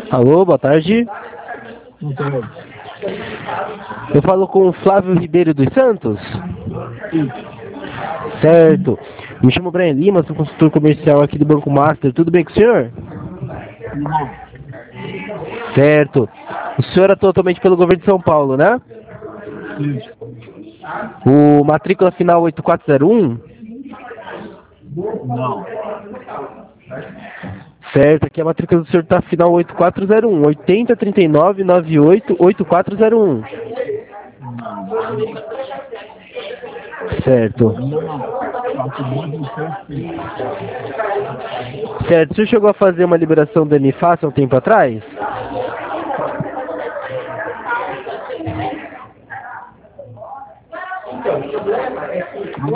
Alô, boa tarde. Então, Eu falo com o Flávio Ribeiro dos Santos? sim. Certo. Me chamo Brian Lima, sou consultor comercial aqui do Banco Master. Tudo bem com o senhor? Não, Certo. O senhor atua atualmente pelo governo de São Paulo, né? isso. O matrícula final 8401? Não, Certo, aqui a matrícula do senhor está final 8401, 8039988401. não, aí não. Certo. Ainda não. Faço muito tempo sim. Certo, o senhor chegou a fazer uma liberação da MFAS há um tempo atrás?